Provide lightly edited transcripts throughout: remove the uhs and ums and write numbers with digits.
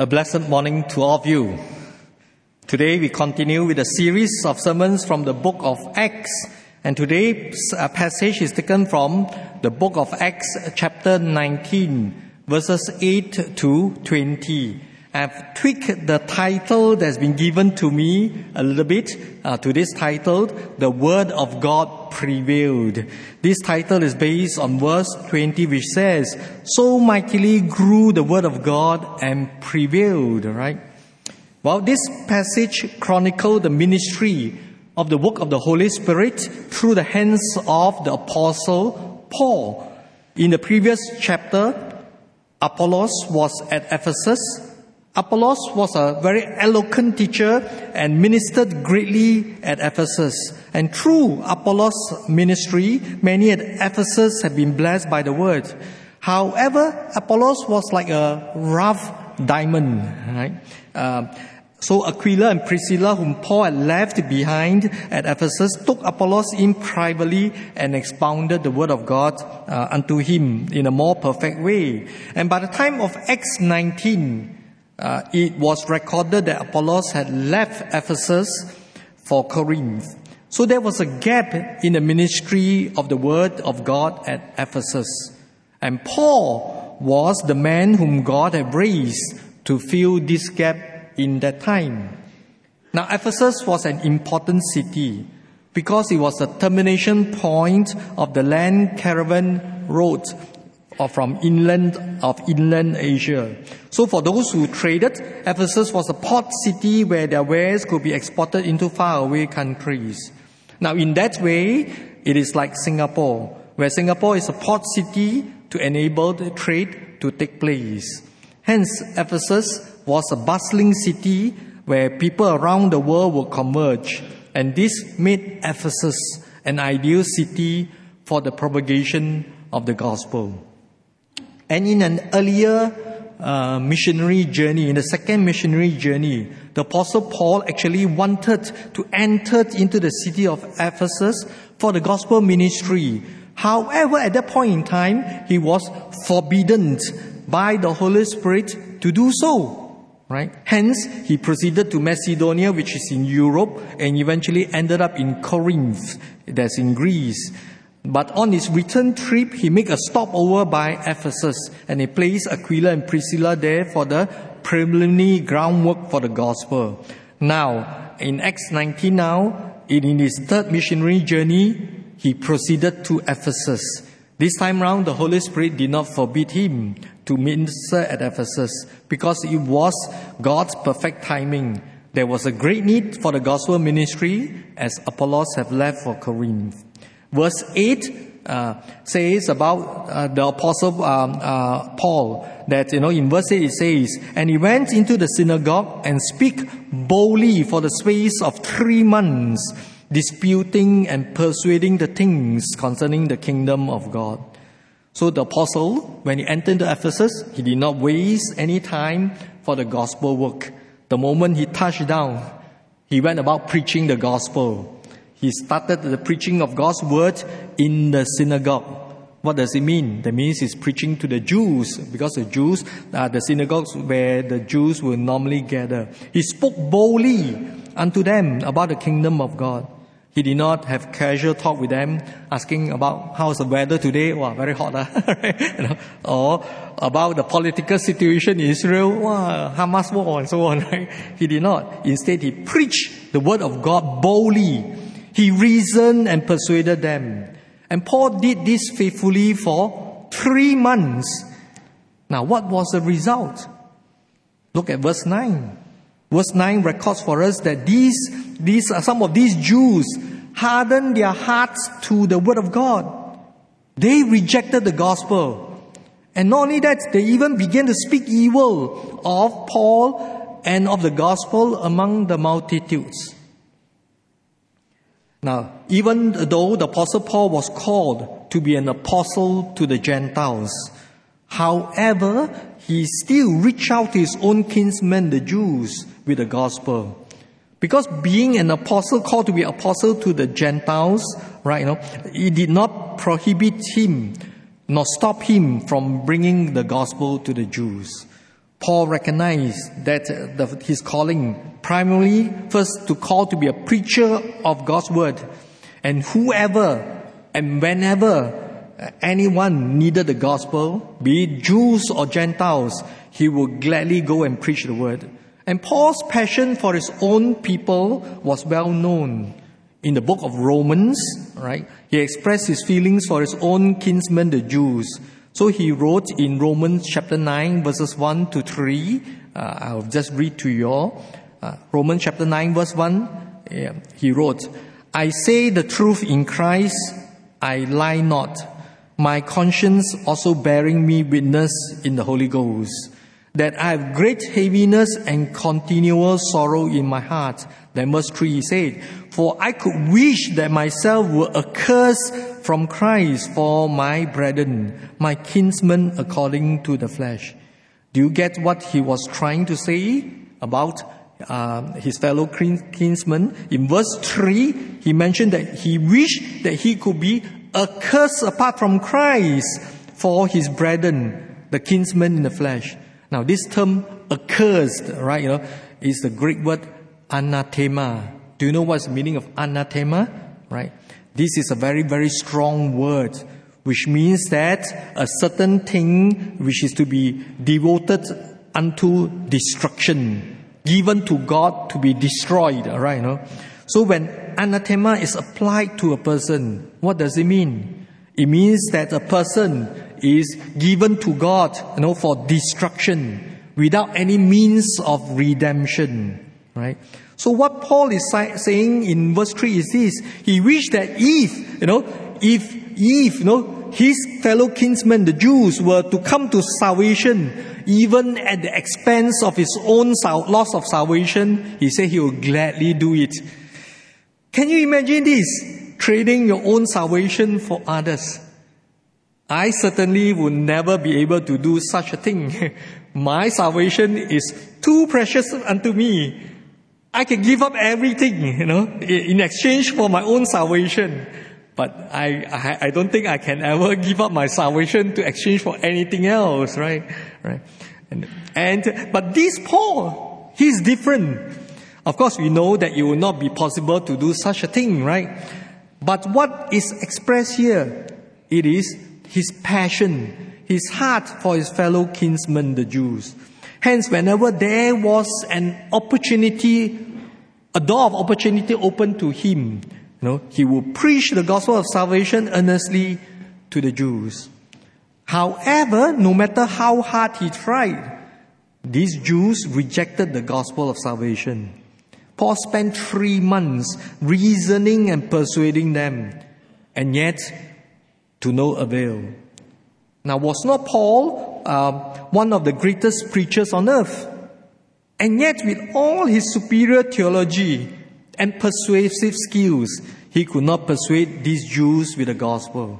A blessed morning to all of you. Today we continue with a series of sermons from the book of Acts. And today's passage is taken from the book of Acts chapter 19, verses 8 to 20. I've tweaked the title that's been given to me a little bit to this title, The Word of God Prevailed. This title is based on verse 20, which says, "So mightily grew the Word of God and prevailed," right? Well, this passage chronicles the ministry of the work of the Holy Spirit through the hands of the Apostle Paul. In the previous chapter, Apollos was at Ephesus. Apollos was a very eloquent teacher and ministered greatly at Ephesus. And through Apollos' ministry, many at Ephesus have been blessed by the word. However, Apollos was like a rough diamond, right? So Aquila and Priscilla, whom Paul had left behind at Ephesus, took Apollos in privately and expounded the word of God unto him in a more perfect way. And by the time of Acts 19, it was recorded that Apollos had left Ephesus for Corinth. So there was a gap in the ministry of the word of God at Ephesus. And Paul was the man whom God had raised to fill this gap in that time. Now, Ephesus was an important city because it was the termination point of the land caravan route from inland Asia. So for those who traded, Ephesus was a port city where their wares could be exported into faraway countries. Now, in that way, it is like Singapore, where Singapore is a port city to enable the trade to take place. Hence, Ephesus was a bustling city where people around the world would converge, and this made Ephesus an ideal city for the propagation of the gospel. And in an earlier missionary journey, in the second missionary journey, the Apostle Paul actually wanted to enter into the city of Ephesus for the gospel ministry. However, at that point in time, he was forbidden by the Holy Spirit to do so, right? Hence, he proceeded to Macedonia, which is in Europe, and eventually ended up in Corinth, that's in Greece. But on his return trip, he made a stopover by Ephesus, and he placed Aquila and Priscilla there for the preliminary groundwork for the gospel. Now, in Acts 19 in his third missionary journey, he proceeded to Ephesus. This time round, the Holy Spirit did not forbid him to minister at Ephesus because it was God's perfect timing. There was a great need for the gospel ministry as Apollos have left for Corinth. Verse 8 says about the Apostle Paul that, in verse 8 it says, "And he went into the synagogue and speak boldly for the space of 3 months, disputing and persuading the things concerning the kingdom of God." So the apostle, when he entered into Ephesus, he did not waste any time for the gospel work. The moment he touched down, he went about preaching the gospel. He started the preaching of God's word in the synagogue. What does it mean? That means he's preaching to the Jews, because the Jews are the synagogues where the Jews will normally gather. He spoke boldly unto them about the kingdom of God. He did not have casual talk with them, asking about how's the weather today. Wow, very hot, right? Or about the political situation in Israel. Wow, Hamas war and so on. Right? He did not. Instead, he preached the word of God boldly. He reasoned and persuaded them. And Paul did this faithfully for 3 months. Now, what was the result? Look at verse 9. Verse 9 records for us that some of these Jews hardened their hearts to the word of God. They rejected the gospel. And not only that, they even began to speak evil of Paul and of the gospel among the multitudes. Now, even though the Apostle Paul was called to be an apostle to the Gentiles, however, he still reached out to his own kinsmen, the Jews, with the gospel. Because being an apostle, called to be apostle to the Gentiles, right, it did not prohibit him, nor stop him from bringing the gospel to the Jews. Paul recognized that his calling primarily first to call to be a preacher of God's word. And whoever and whenever anyone needed the gospel, be it Jews or Gentiles, he would gladly go and preach the word. And Paul's passion for his own people was well known. In the book of Romans, right, he expressed his feelings for his own kinsmen, the Jews. So he wrote in Romans chapter 9, verses 1 to 3. I'll just read to you all. Romans chapter 9, verse 1. He wrote, I say the truth in Christ, I lie not. My conscience also bearing me witness in the Holy Ghost, that I have great heaviness and continual sorrow in my heart. Then verse 3 he said, for I could wish that myself were accursed from Christ for my brethren, my kinsmen according to the flesh. Do you get what he was trying to say about his fellow kinsmen? In verse 3, he mentioned that he wished that he could be accursed apart from Christ for his brethren, the kinsmen in the flesh. Now this term accursed, right, is the Greek word anathema. Do you know what's the meaning of anathema? Right? This is a very, very strong word, which means that a certain thing which is to be devoted unto destruction, given to God to be destroyed, right? So when anathema is applied to a person, what does it mean? It means that a person is given to God, for destruction without any means of redemption, right? So what Paul is saying in verse 3 is this: he wished that if his fellow kinsmen, the Jews, were to come to salvation, even at the expense of his own loss of salvation, he said he would gladly do it. Can you imagine this? Trading your own salvation for others. I certainly would never be able to do such a thing. My salvation is too precious unto me. I can give up everything, in exchange for my own salvation. But I don't think I can ever give up my salvation to exchange for anything else, right? But this Paul, he's different. Of course, we know that it will not be possible to do such a thing, right? But what is expressed here, it is his passion, his heart for his fellow kinsmen, the Jews. Hence, whenever there was an opportunity, a door of opportunity open to him, he would preach the gospel of salvation earnestly to the Jews. However, no matter how hard he tried, these Jews rejected the gospel of salvation. Paul spent 3 months reasoning and persuading them, and yet to no avail. Now, was not Paul one of the greatest preachers on earth? And yet, with all his superior theology and persuasive skills, he could not persuade these Jews with the gospel.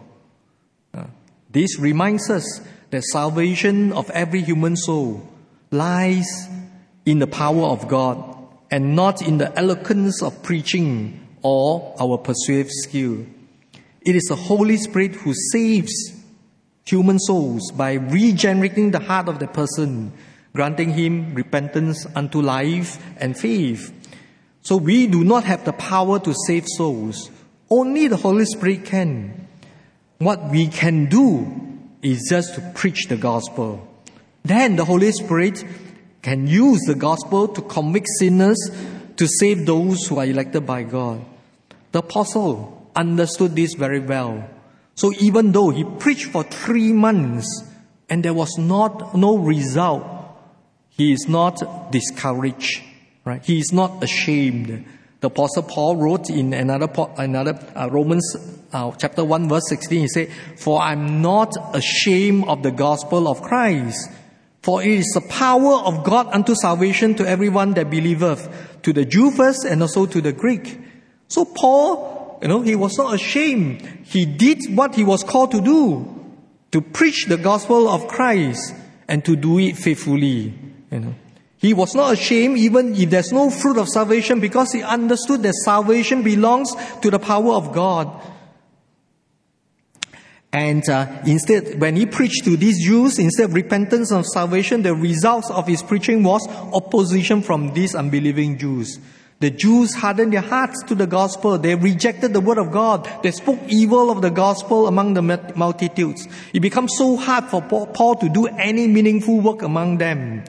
This reminds us that salvation of every human soul lies in the power of God and not in the eloquence of preaching or our persuasive skill. It is the Holy Spirit who saves human souls by regenerating the heart of the person, granting him repentance unto life and faith. So we do not have the power to save souls. Only the Holy Spirit can. What we can do is just to preach the gospel. Then the Holy Spirit can use the gospel to convict sinners, to save those who are elected by God. The apostle understood this very well. So even though he preached for 3 months and there was no result, he is not discouraged, right? He is not ashamed. The Apostle Paul wrote in another Romans chapter 1 verse 16, he said, "For I'm not ashamed of the gospel of Christ, for it is the power of God unto salvation to everyone that believeth, to the Jew first and also to the Greek." So Paul, he was not ashamed. He did what he was called to do, to preach the gospel of Christ and to do it faithfully. He was not ashamed even if there's no fruit of salvation, because he understood that salvation belongs to the power of God. And instead, when he preached to these Jews, instead of repentance and salvation, the results of his preaching was opposition from these unbelieving Jews. The Jews hardened their hearts to the gospel. They rejected the word of God. They spoke evil of the gospel among the multitudes. It becomes so hard for Paul to do any meaningful work among them.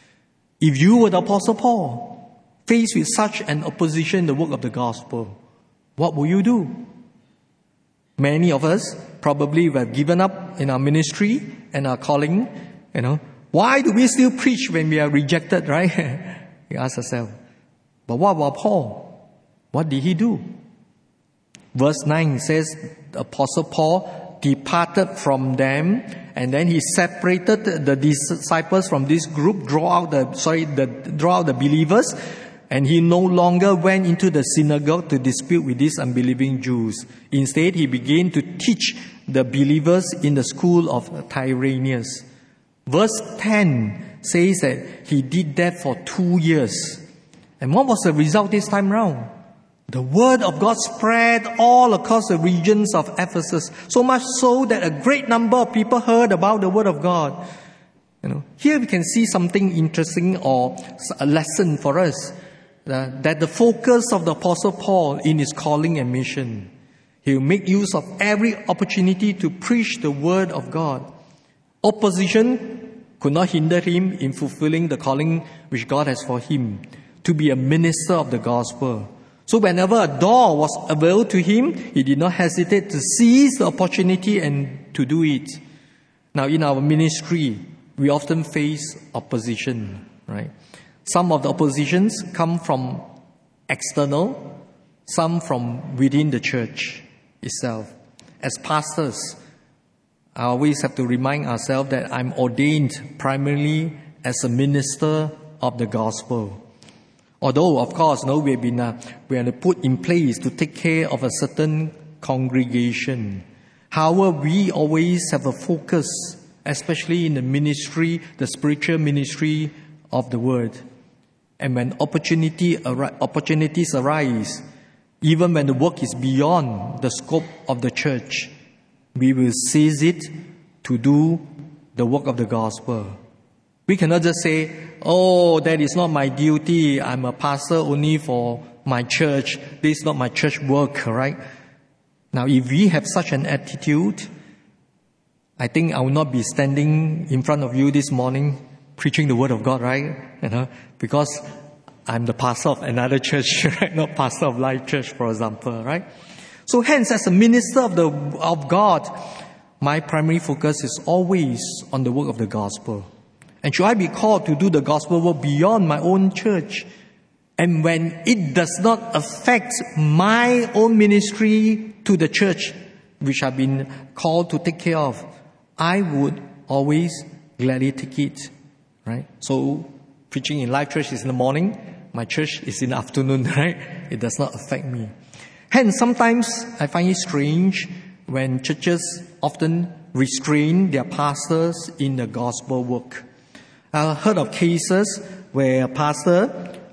If you were the Apostle Paul, faced with such an opposition in the work of the gospel, what will you do? Many of us probably have given up in our ministry and our calling. Why do we still preach when we are rejected, right? We ask ourselves. But what about Paul? What did he do? Verse 9 says, the Apostle Paul departed from them, and then he separated the disciples from this group, draw out the believers, and he no longer went into the synagogue to dispute with these unbelieving Jews. Instead, he began to teach the believers in the school of Tyrannus. Verse 10 says that he did that for 2 years. And what was the result this time round? The word of God spread all across the regions of Ephesus, so much so that a great number of people heard about the word of God. Here we can see something interesting, or a lesson for us, that the focus of the Apostle Paul in his calling and mission, he will make use of every opportunity to preach the word of God. Opposition could not hinder him in fulfilling the calling which God has for him, to be a minister of the gospel. So whenever a door was available to him, he did not hesitate to seize the opportunity and to do it. Now in our ministry, we often face opposition, right? Some of the oppositions come from external, some from within the church itself. As pastors, I always have to remind ourselves that I'm ordained primarily as a minister of the gospel. Although, of course, we are put in place to take care of a certain congregation. However, we always have a focus, especially in the ministry, the spiritual ministry of the word. And when opportunities arise, even when the work is beyond the scope of the church, we will seize it to do the work of the gospel. We cannot just say, that is not my duty. I'm a pastor only for my church. This is not my church work, right? Now, if we have such an attitude, I think I will not be standing in front of you this morning preaching the word of God, right? Because I'm the pastor of another church, right? Not pastor of Life Church, for example, right? So hence, as a minister of God, my primary focus is always on the work of the gospel. And should I be called to do the gospel work beyond my own church, and when it does not affect my own ministry to the church, which I've been called to take care of, I would always gladly take it, right? So, preaching in Life Church is in the morning, my church is in the afternoon, right? It does not affect me. Hence, sometimes I find it strange when churches often restrain their pastors in the gospel work. I heard of cases where a pastor,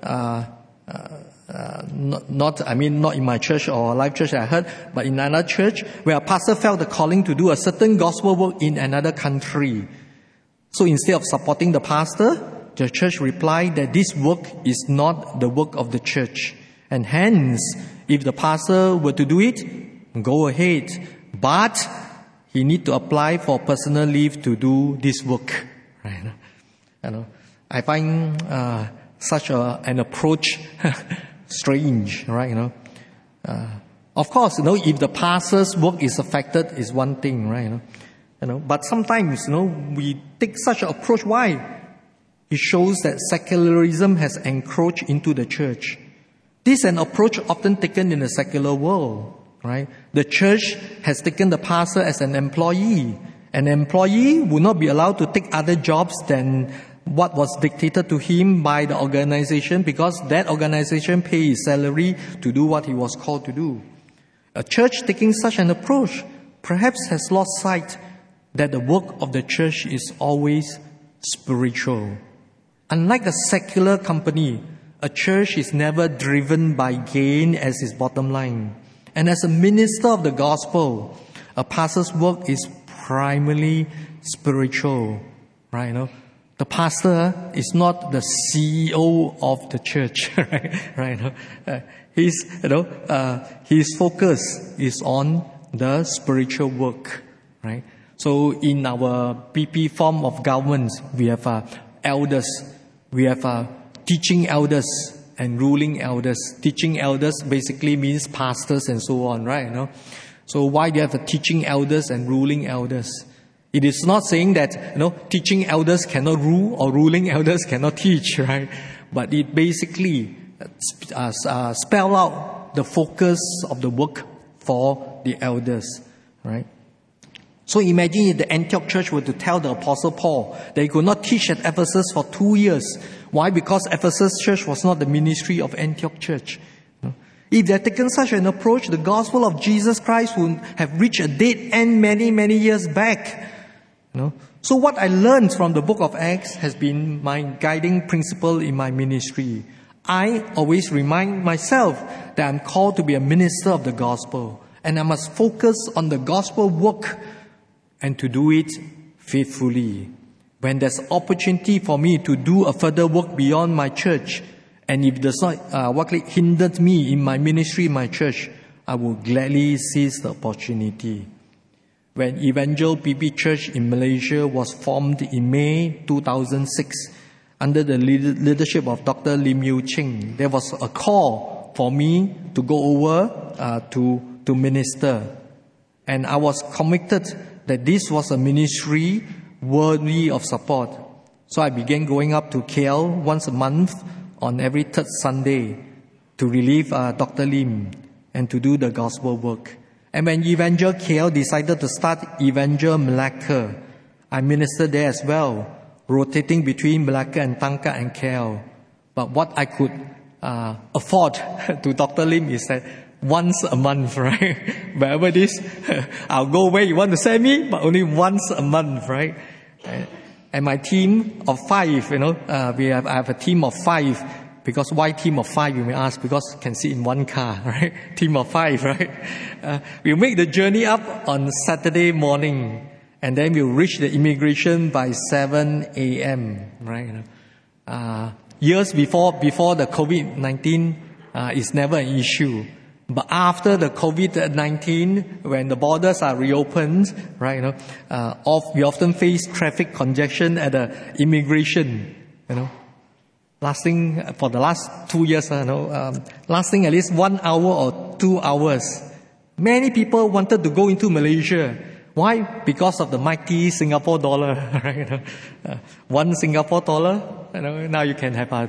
not in my church or Life Church I heard, but in another church, where a pastor felt the calling to do a certain gospel work in another country. So instead of supporting the pastor, the church replied that this work is not the work of the church. And hence, if the pastor were to do it, go ahead. But he need to apply for personal leave to do this work. Right? I find such an approach strange, right? Of course, if the pastor's work is affected, is one thing, right? But sometimes, we take such an approach. Why? It shows that secularism has encroached into the church. This is an approach often taken in the secular world, right? The church has taken the pastor as an employee. An employee would not be allowed to take other jobs than what was dictated to him by the organization, because that organization pays his salary to do what he was called to do. A church taking such an approach perhaps has lost sight that the work of the church is always spiritual. Unlike a secular company, a church is never driven by gain as its bottom line. And as a minister of the gospel, a pastor's work is primarily spiritual, right? You know, the pastor is not the CEO of the church, right? You know, his focus is on the spiritual work, right? So in our PP form of government, we have elders, we have teaching elders and ruling elders. Teaching elders basically means pastors and so on, right? You know? So why do you have teaching elders and ruling elders? It is not saying that, you know, teaching elders cannot rule or ruling elders cannot teach, right? But it basically spell out the focus of the work for the elders, right? So imagine if the Antioch church were to tell the Apostle Paul that he could not teach at Ephesus for 2 years. Why? Because Ephesus church was not the ministry of Antioch church. If they had taken such an approach, the gospel of Jesus Christ would have reached a dead end many, many years back. So what I learned from the book of Acts has been my guiding principle in my ministry. I always remind myself that I'm called to be a minister of the gospel, and I must focus on the gospel work and to do it faithfully. When there's opportunity for me to do a further work beyond my church, and if it does not hinder me in my ministry in my church, I will gladly seize the opportunity. When Evangel PP Church in Malaysia was formed in May 2006, under the leadership of Dr. Lim Yu Ching, there was a call for me to go over to minister. And I was committed that this was a ministry worthy of support. So I began going up to KL once a month on every third Sunday to relieve Dr. Lim and to do the gospel work. And when Evangel KL decided to start Evangel Malacca, I ministered there as well, rotating between Malacca and Tangkat and KL. But what I could afford to Dr. Lim is that once a month, right? Wherever it is, I'll go where you want to send me, but only once a month, right? And my team of 5, I have a team of 5. Because why team of 5, you may ask? Because can sit in one car, right? Team of 5, right? We'll make the journey up on Saturday morning, and then we'll reach the immigration by 7 a.m., right? Years before the COVID-19 is never an issue. But after the COVID-19, when the borders are reopened, right, we often face traffic congestion at the immigration, lasting for the last 2 years, lasting at least 1 hour or 2 hours. Many people wanted to go into Malaysia. Why? Because of the mighty Singapore dollar, right? 1 Singapore dollar, now you can have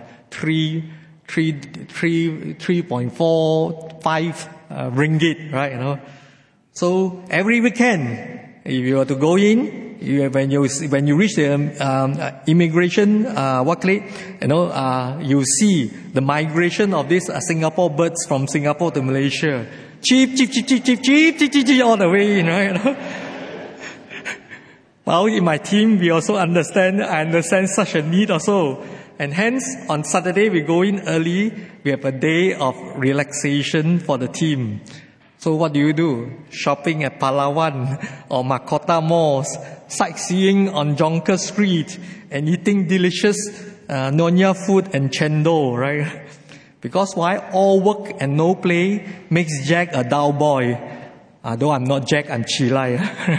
3.45 ringgit, right? So every weekend, if you were to go in, when you reach the immigration you see the migration of these Singapore birds from Singapore to Malaysia. Cheep, cheep, cheep, cheep, cheep, cheep, cheep, cheep, cheep, all the way in, right? Well, in my team, I understand such a need also. And hence, on Saturday, we go in early. We have a day of relaxation for the team. So what do? Shopping at Palawan or Makota malls, sightseeing on Jonker Street, and eating delicious Nyonya food and chendol, right? Because why? All work and no play makes Jack a dull boy. Though I'm not Jack, I'm Chilai.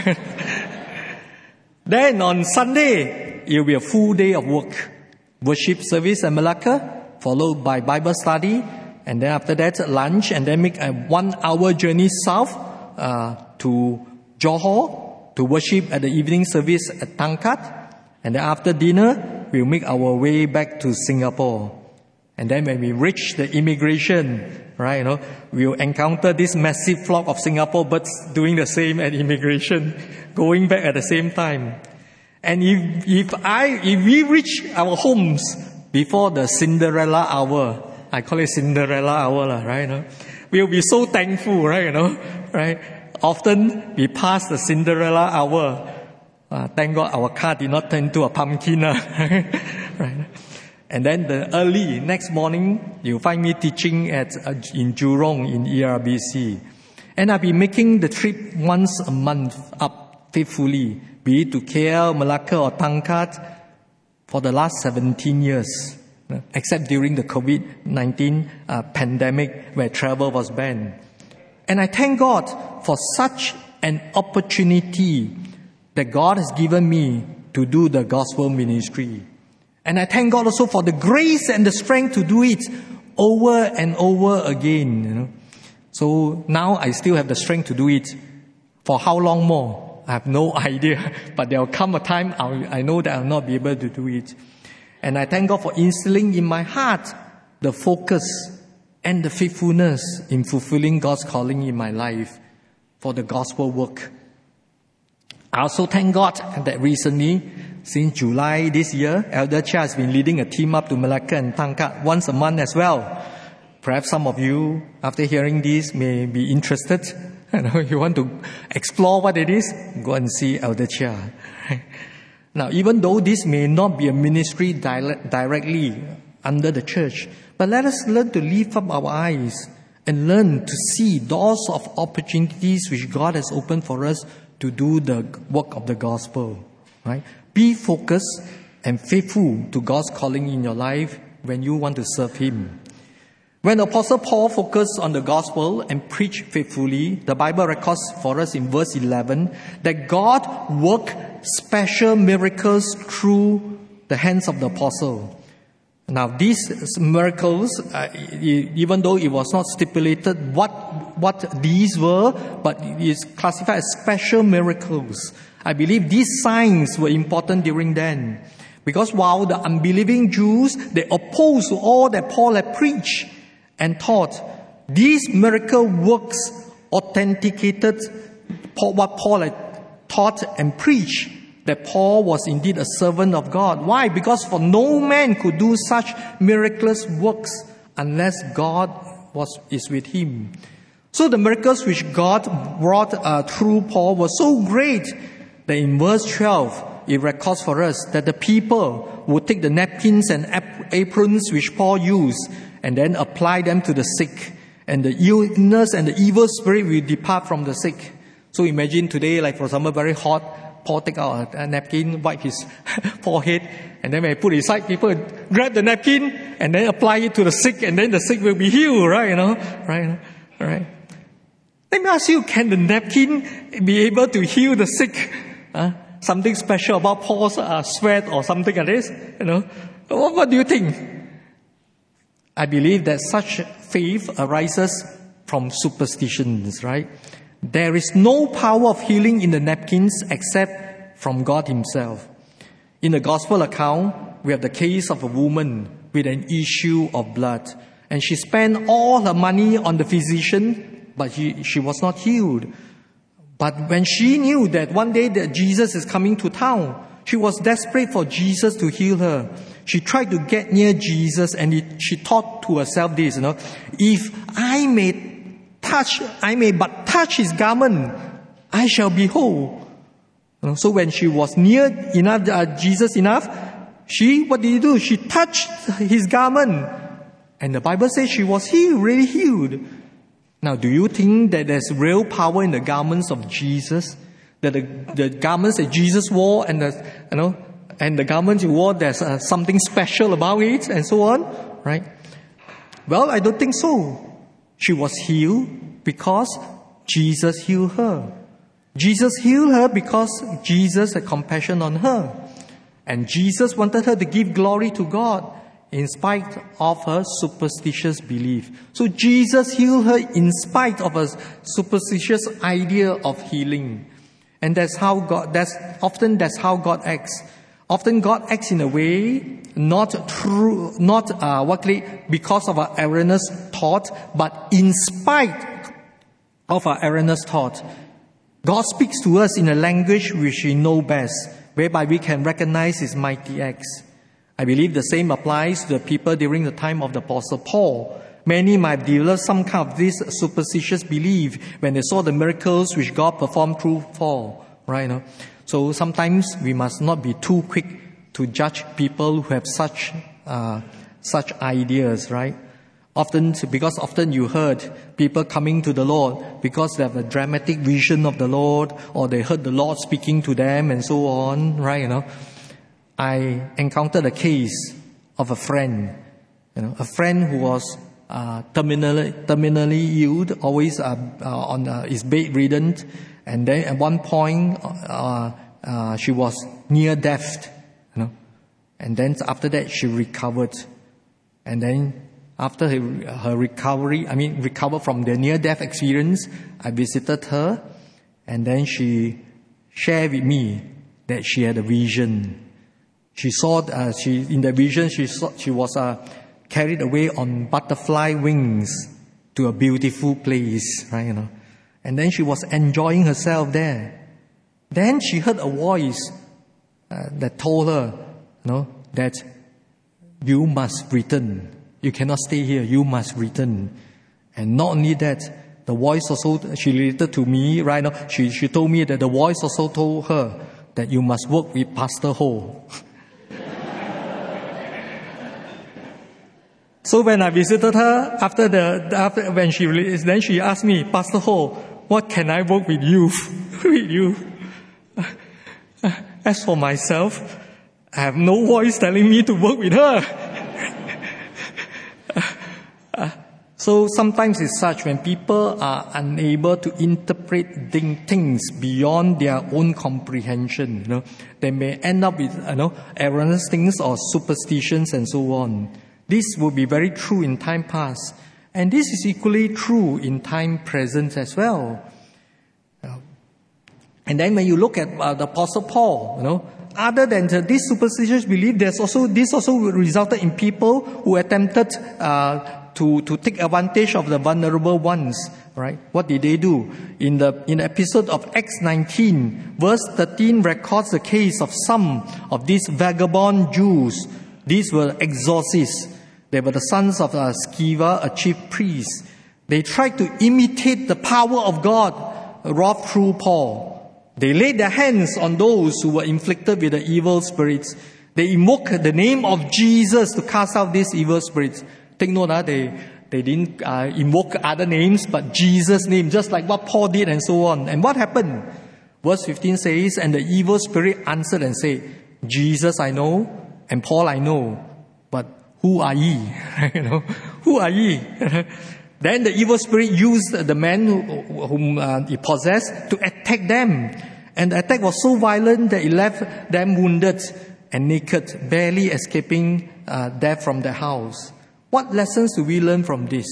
Then on Sunday, it will be a full day of work. Worship service at Malacca, followed by Bible study, and then after that lunch, and then make a 1 hour journey south to Johor to worship at the evening service at Tangkat, and then after dinner we'll make our way back to Singapore. And then when we reach the immigration, right, we'll encounter this massive flock of Singapore birds doing the same at immigration, going back at the same time. And if we reach our homes before the Cinderella hour, I call it Cinderella hour, right? We'll be so thankful, right? Right? Often we pass the Cinderella hour. Thank God our car did not turn into a pumpkin, right? And then the next morning, you'll find me teaching in Jurong in ERBC. And I've been making the trip once a month up faithfully, be it to KL, Malacca or Tangkat, for the last 17 years, except during the COVID-19 pandemic where travel was banned. And I thank God for such an opportunity that God has given me to do the gospel ministry. And I thank God also for the grace and the strength to do it over and over again. So now I still have the strength to do it. For how long more? I have no idea. But there will come a time I know that I will not be able to do it. And I thank God for instilling in my heart the focus and the faithfulness in fulfilling God's calling in my life for the gospel work. I also thank God that recently, since July this year, Elder Chia has been leading a team up to Malacca and Tangkat once a month as well. Perhaps some of you, after hearing this, may be interested. You want to explore what it is? Go and see Elder Chia. Now, even though this may not be a ministry directly under the church, but let us learn to lift up our eyes and learn to see doors of opportunities which God has opened for us to do the work of the gospel. Right? Be focused and faithful to God's calling in your life when you want to serve Him. When Apostle Paul focused on the gospel and preached faithfully, the Bible records for us in verse 11 that God worked special miracles through the hands of the apostle. Now these miracles, even though it was not stipulated what these were, but it is classified as special miracles. I believe these signs were important during then. Because while the unbelieving Jews, they opposed to all that Paul had preached and taught, these miracle works authenticated what Paul had taught and preached, that Paul was indeed a servant of God. Why? Because for no man could do such miraculous works unless God is with him. So the miracles which God wrought through Paul were so great that in verse 12, it records for us that the people would take the napkins and aprons which Paul used and then apply them to the sick. And the illness and the evil spirit will depart from the sick. So imagine today, like for example, very hot, Paul take out a napkin, wipe his forehead, and then when he put it aside, people grab the napkin and then apply it to the sick, and then the sick will be healed, right? Right? Let me ask you, can the napkin be able to heal the sick? Something special about Paul's sweat or something like this? What do you think? I believe that such faith arises from superstitions, right? There is no power of healing in the napkins except from God Himself. In the gospel account, we have the case of a woman with an issue of blood. And she spent all her money on the physician, but she was not healed. But when she knew that one day that Jesus is coming to town, she was desperate for Jesus to heal her. She tried to get near Jesus and she thought to herself this, if I may but touch His garment, I shall be whole. So when she was near enough, Jesus enough, what did she do? She touched His garment. And the Bible says she was healed, really healed. Now, do you think that there's real power in the garments of Jesus? That the garments that Jesus wore and the garments He wore, there's something special about it and so on, right? Well, I don't think so. She was healed because Jesus healed her. Jesus healed her because Jesus had compassion on her. And Jesus wanted her to give glory to God in spite of her superstitious belief. So Jesus healed her in spite of a superstitious idea of healing. And that's often how God acts. Often God acts in a way not because of our erroneous thought, but in spite of our erroneous thought. God speaks to us in a language which we know best, whereby we can recognize His mighty acts. I believe the same applies to the people during the time of the Apostle Paul. Many might develop some kind of this superstitious belief when they saw the miracles which God performed through Paul, right? So sometimes we must not be too quick to judge people who have such ideas, right? Because often you heard people coming to the Lord because they have a dramatic vision of the Lord, or they heard the Lord speaking to them and so on, right? I encountered a case of a friend, a friend who was terminally ill, always on is bedridden, and then at one point she was near death, and then after that she recovered, and then after her recovered from the near-death experience, I visited her, and then she shared with me that she had a vision. She saw, in the vision, she was carried away on butterfly wings to a beautiful place, right? And then she was enjoying herself there. Then she heard a voice that told her, that you must return. You cannot stay here. You must return. And not only that, the voice also, she related to me right now. She told me that the voice also told her that you must work with Pastor Ho. So when I visited her then she asked me, Pastor Ho, what can I work with you? with you? As for myself, I have no voice telling me to work with her. So sometimes it's such when people are unable to interpret things beyond their own comprehension, they may end up with, erroneous things or superstitions and so on. This would be very true in time past. And this is equally true in time present as well. And then when you look at the Apostle Paul, other than this superstitious belief, this also resulted in people who attempted to take advantage of the vulnerable ones, right? What did they do? In the episode of Acts 19, verse 13 records the case of some of these vagabond Jews. These were exorcists. They were the sons of Sceva, a chief priest. They tried to imitate the power of God wrought through Paul. They laid their hands on those who were inflicted with the evil spirits. They invoked the name of Jesus to cast out these evil spirits. Take note, they didn't invoke other names, but Jesus' name, just like what Paul did and so on. And what happened? Verse 15 says, and the evil spirit answered and said, Jesus I know, and Paul I know, but who are ye? Who are ye? Then the evil spirit used the man whom he possessed to attack them. And the attack was so violent that it left them wounded and naked, barely escaping death from their house. What lessons do we learn from this?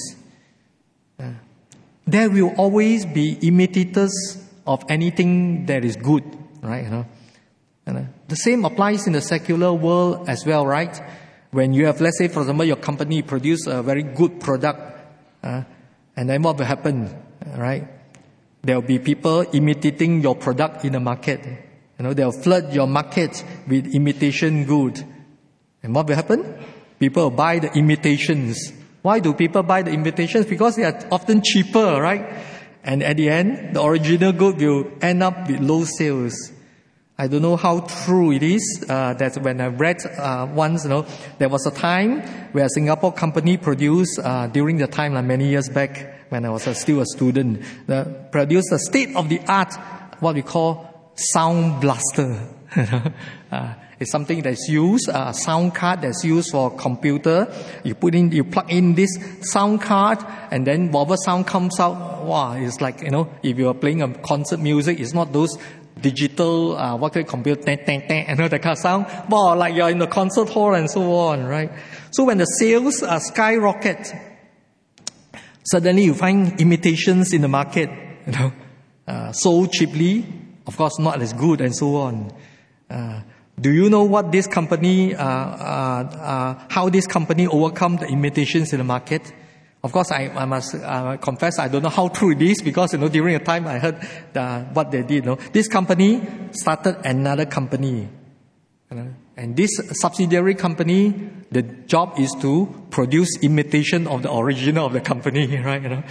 There will always be imitators of anything that is good, right? The same applies in the secular world as well, right? When you have, let's say, for example, your company produce a very good product, and then what will happen, right? There will be people imitating your product in the market. They'll flood your market with imitation good. And what will happen? People will buy the imitations. Why do people buy the imitations? Because they are often cheaper, right? And at the end, the original good will end up with low sales. I don't know how true it is. That when I read once, there was a time where a Singapore company produced, during the time, many years back, when I was still a student, produced a state-of-the-art, what we call sound blaster. It's something that's used, a sound card that's used for computer. You plug in this sound card, and then whatever sound comes out, wow, it's like, if you are playing a concert music, it's not those digital, computer, that kind of sound, wow, like you're in the concert hall and so on, right? So when the sales skyrocket, suddenly you find imitations in the market, sold cheaply, of course not as good and so on. Do you know what this company, how this company overcome the imitations in the market? Of course, I must confess I don't know how true it is, because during the time I heard what they did. This company started another company, and this subsidiary company, the job is to produce imitation of the original of the company, right?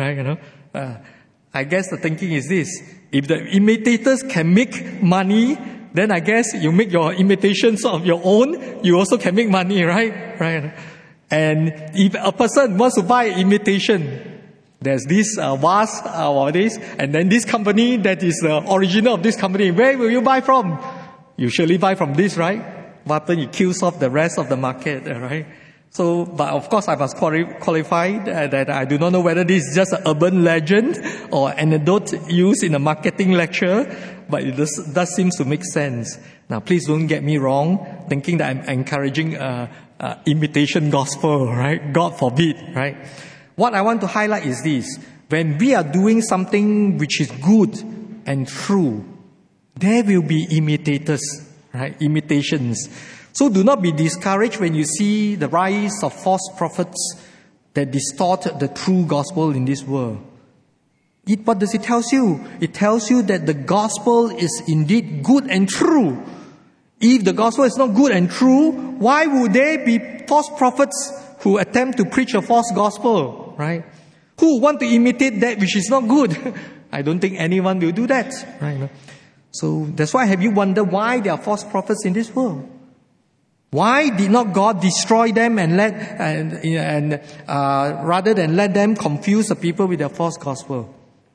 I guess the thinking is this: if the imitators can make money, then I guess you make your imitations of your own, you also can make money, right? And if a person wants to buy imitation, there's this vase or this, and then this company that is the original of this company, where will you buy from? You surely buy from this, right? What happens? It kills off the rest of the market, right? So, but of course I must qualify that I do not know whether this is just an urban legend or anecdote used in a marketing lecture, but it does seem to make sense. Now, please don't get me wrong, thinking that I'm encouraging imitation gospel, right? God forbid, right? What I want to highlight is this. When we are doing something which is good and true, there will be imitators, right? Imitations. So do not be discouraged when you see the rise of false prophets that distort the true gospel in this world. What does it tell you? It tells you that the gospel is indeed good and true. If the gospel is not good and true, why would there be false prophets who attempt to preach a false gospel, right? Who want to imitate that which is not good? I don't think anyone will do that, right? So that's why have you wondered why there are false prophets in this world? Why did not God destroy them and rather than let them confuse the people with their false gospel?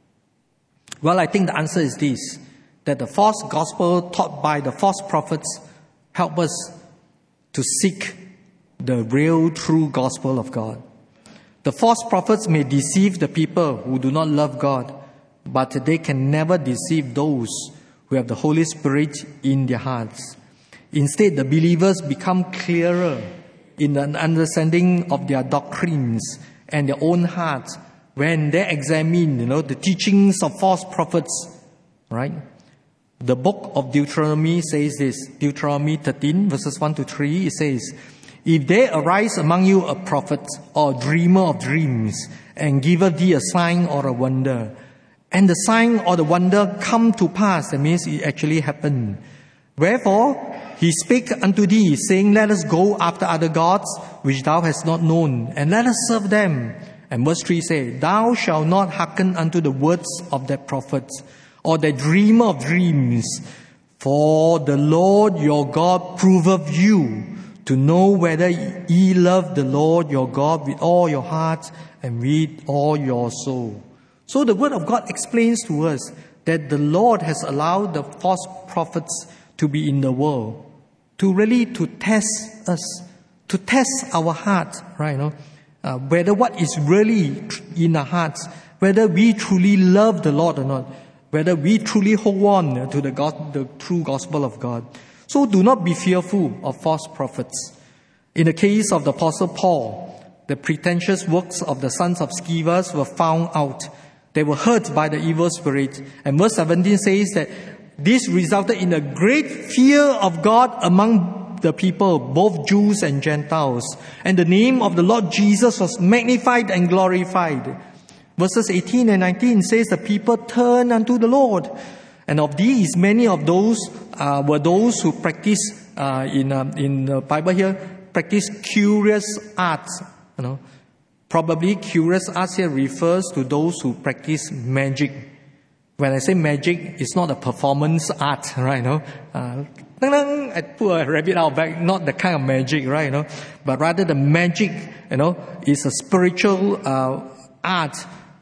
Well, I think the answer is this, that the false gospel taught by the false prophets help us to seek the real true gospel of God. The false prophets may deceive the people who do not love God, but they can never deceive those who have the Holy Spirit in their hearts. Instead, the believers become clearer in the understanding of their doctrines and their own hearts when they examine, the teachings of false prophets, right? The book of Deuteronomy says this, Deuteronomy 13 verses 1 to 3, it says, "If there arise among you a prophet or a dreamer of dreams, and giveth thee a sign or a wonder, and the sign or the wonder come to pass," that means it actually happened. "Wherefore he spake unto thee, saying, Let us go after other gods, which thou hast not known, and let us serve them." And verse 3 says, "Thou shalt not hearken unto the words of that prophet, or the dreamer of dreams, for the Lord your God proveth you to know whether ye love the Lord your God with all your heart and with all your soul." So the word of God explains to us that the Lord has allowed the false prophets to be in the world, to test us, to test our heart, right? Whether what is really in our hearts, whether we truly love the Lord or not, whether we truly hold on to the true gospel of God. So do not be fearful of false prophets. In the case of the Apostle Paul, the pretentious works of the sons of Scevas were found out. They were hurt by the evil spirit. And verse 17 says that this resulted in a great fear of God among the people, both Jews and Gentiles. And the name of the Lord Jesus was magnified and glorified. Verses 18 and 19 says the people turned unto the Lord. And of these, many of those were those who practice, in the Bible here, practice curious arts. Probably curious arts here refers to those who practice magic. When I say magic, it's not a performance art, right? I put a rabbit out back, not the kind of magic, right? But rather the magic, is a spiritual art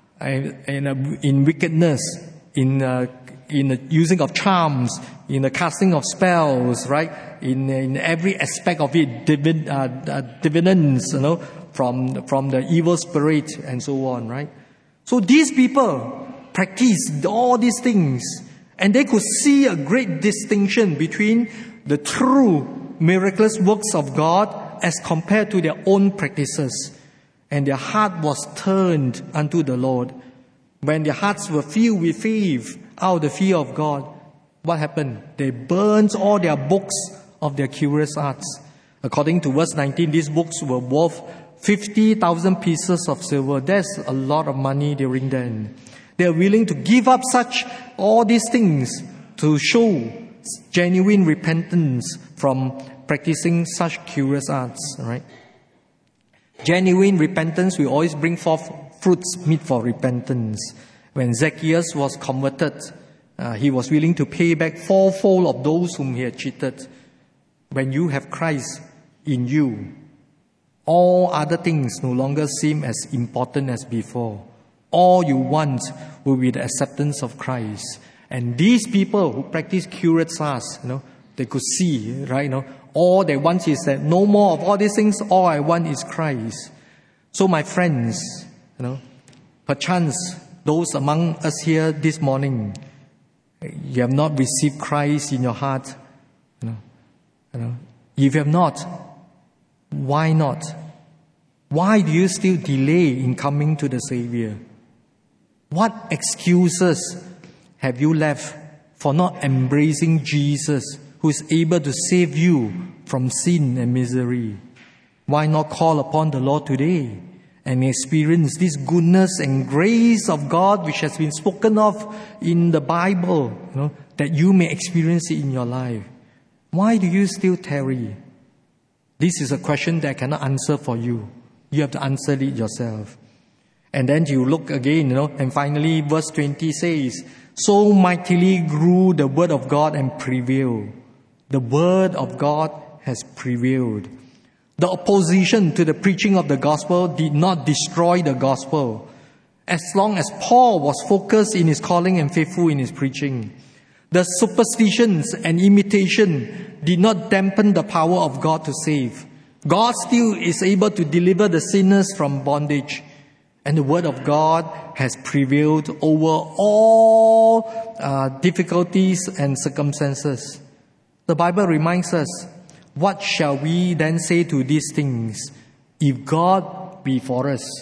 in wickedness, in the using of charms, in the casting of spells, right? In every aspect of it, dividends, from the evil spirit and so on, right? So these people practiced all these things, and they could see a great distinction between the true miraculous works of God as compared to their own practices. And their heart was turned unto the Lord. When their hearts were filled with faith out of the fear of God, what happened? They burned all their books of their curious arts. According to verse 19, these books were worth 50,000 pieces of silver. That's a lot of money during then. They are willing to give up all these things to show genuine repentance from practicing such curious arts, right? Genuine repentance will always bring forth fruits meet for repentance. When Zacchaeus was converted, he was willing to pay back fourfold of those whom he had cheated. When you have Christ in you, All other things no longer seem as important as before. All you want will be the acceptance of Christ. And these people who practice curatsas, they could see, right? All they want is that no more of all these things. All I want is Christ. So my friends, perchance those among us here this morning, you have not received Christ in your heart. If you have not, why not? Why do you still delay in coming to the Savior? What excuses have you left for not embracing Jesus, who is able to save you from sin and misery? Why not call upon the Lord today and experience this goodness and grace of God which has been spoken of in the Bible, that you may experience it in your life? Why do you still tarry? This is a question that I cannot answer for you. You have to answer it yourself. And then you look again, and finally verse 20 says, so mightily grew the word of God and prevailed. The word of God has prevailed. The opposition to the preaching of the gospel did not destroy the gospel, as long as Paul was focused in his calling and faithful in his preaching. The superstitions and imitation did not dampen the power of God to save. God still is able to deliver the sinners from bondage. And the word of God has prevailed over all difficulties and circumstances. The Bible reminds us, what shall we then say to these things? If God be for us,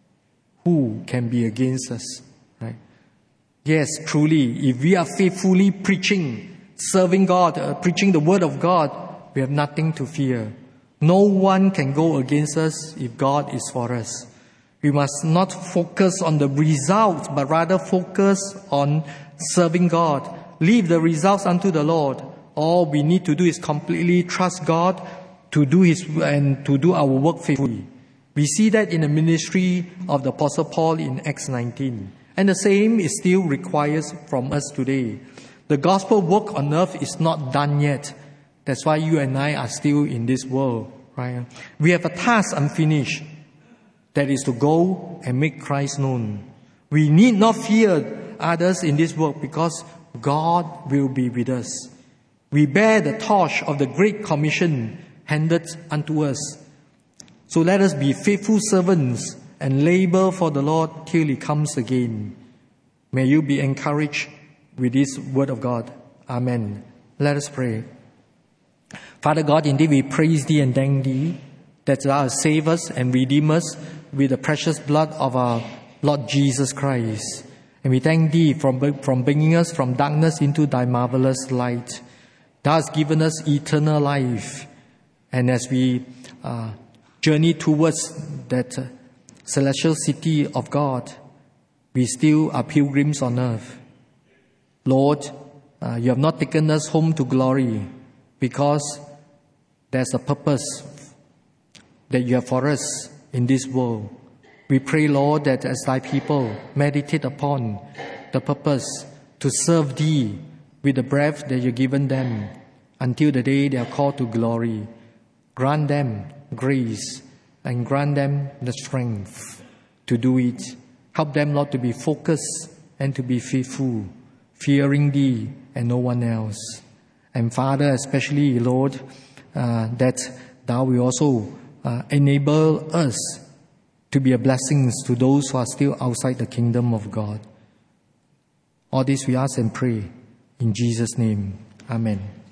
who can be against us? Right? Yes, truly, if we are faithfully preaching, serving God, preaching the word of God, we have nothing to fear. No one can go against us if God is for us. We must not focus on the results, but rather focus on serving God. Leave the results unto the Lord. All we need to do is completely trust God to do our work faithfully. We see that in the ministry of the Apostle Paul in Acts 19. And the same is still required from us today. The gospel work on earth is not done yet. That's why you and I are still in this world, right? We have a task unfinished. That is to go and make Christ known. We need not fear others in this work because God will be with us. We bear the torch of the Great Commission handed unto us. So let us be faithful servants and labor for the Lord till He comes again. May you be encouraged with this word of God. Amen. Let us pray. Father God, indeed we praise Thee and thank Thee that Thou hast saved us and redeemed us with the precious blood of our Lord Jesus Christ. And we thank Thee from bringing us from darkness into Thy marvelous light. Thou hast given us eternal life. And as we journey towards that celestial city of God, we still are pilgrims on earth. Lord, You have not taken us home to glory because there's a purpose that You have for us in this world. We pray, Lord, that as Thy people meditate upon the purpose to serve Thee with the breath that You've given them until the day they are called to glory. Grant them grace and grant them the strength to do it. Help them, Lord, to be focused and to be faithful, fearing Thee and no one else. And Father, especially, Lord, that Thou will also enable us to be a blessing to those who are still outside the kingdom of God. All this we ask and pray in Jesus' name. Amen.